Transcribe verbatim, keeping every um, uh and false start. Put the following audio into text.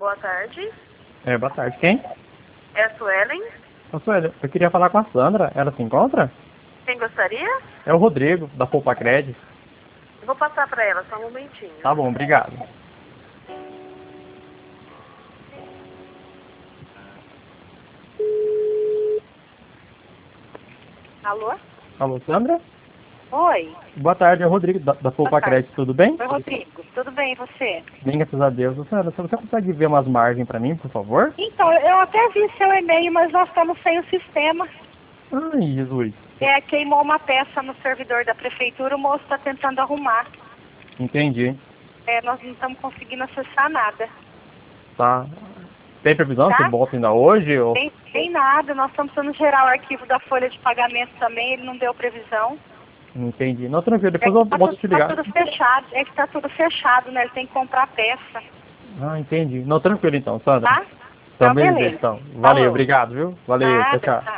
Boa tarde. É, boa tarde. Quem? É a Suelen? Ô, Sueli, eu queria falar com a Sandra. Ela se encontra? Quem gostaria? É o Rodrigo, da Poupa Cred. Vou passar para ela, só um momentinho. Tá bom, obrigado. Alô? Alô, Sandra? Oi. Boa tarde, é o Rodrigo, da, da Poupa Cred. Tudo bem? Oi, Rodrigo. Tudo bem, e você? Bem, graças a Deus. Ô, Sandra, você consegue ver umas margens pra mim, por favor? Então, eu até vi seu e-mail, mas nós estamos sem o sistema. Ai, Jesus. É, queimou uma peça no servidor da prefeitura, o moço está tentando arrumar. Entendi. É, nós não estamos conseguindo acessar nada. Tá. Tem previsão Tá? que volta ainda hoje? Ou... Tem, tem nada, nós estamos precisando gerar o arquivo da folha de pagamento também, ele não deu previsão. Entendi. Não, tranquilo, É depois que eu tá, volto tudo, te tá ligar. tudo fechado, é que tá tudo fechado, né? Ele tem que comprar peça, Ah, entendi. Não, tranquilo então, Sandra. tá? Então, Então, beleza, beleza. então. Valeu, Falou. obrigado, viu? Valeu, tchau, Nada, tchau. tchau.